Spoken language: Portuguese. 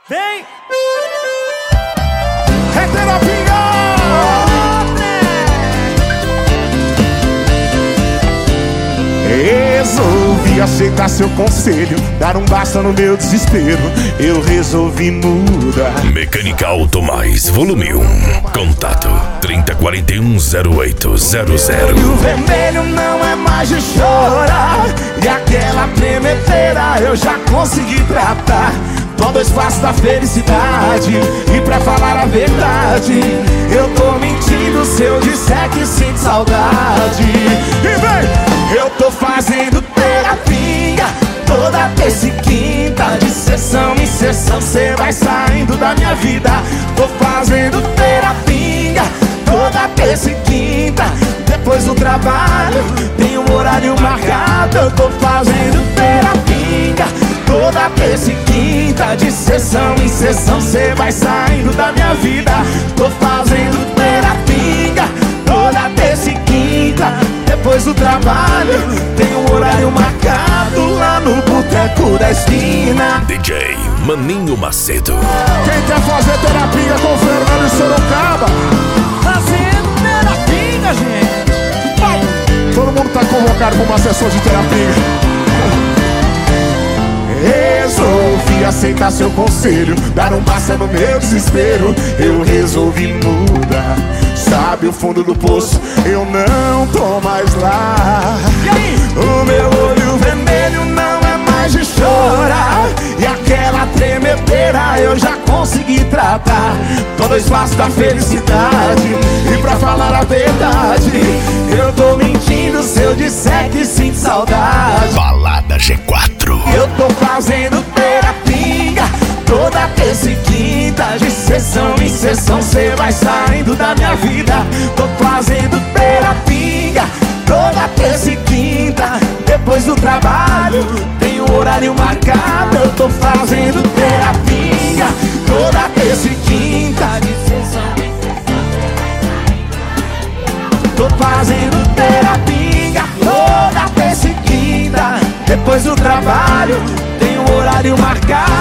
Vem! É terapia! Resolvi aceitar seu conselho, dar um basta no meu desespero. Eu resolvi mudar. Mecânica Auto Mais, volume 1. Contato 30410800. E o vermelho não é mais de chorar, e aquela tremedeira eu já consegui tratar. Tô dois passos da felicidade, e pra falar a verdade, eu tô mentindo se eu disser que sinto saudade. E vem! Eu tô fazendo terapia toda terça e quinta, de sessão em sessão cê vai saindo da minha vida. Tô fazendo terapia toda terça e quinta, depois do trabalho tem um horário marcado. Eu tô fazendo terapia toda terça e quinta, de sessão em sessão cê vai saindo da minha vida. Tô fazendo terapia toda terça e quinta, depois do trabalho tem um horário marcado lá no boteco da esquina. DJ Maninho Macedo. Quem quer fazer terapia com o Fernando de Sorocaba? Fazendo terapia, gente. Todo mundo tá convocado pra uma sessão de terapia. Resolvi aceitar seu conselho, dar um basta no meu desespero. Eu resolvi mudar. Sabe o fundo do poço, eu não tô mais lá. O meu olho vermelho não é mais de chorar, e aquela tremedeira eu já consegui tratar. Tô dois passos da felicidade, e pra falar a verdade, eu tô mentindo se eu disser que sinto saudade. Balada G4. Eu tô fazendo terapia toda terça e quinta, de sessão em sessão cê vai saindo da minha vida. Tô fazendo terapia toda terça e quinta, depois do trabalho tem um horário marcado. Eu tô fazendo terapia toda terça e quinta, de sessão em sessão. Tô fazendo terapia toda terça e quinta, depois do trabalho tem um horário marcado.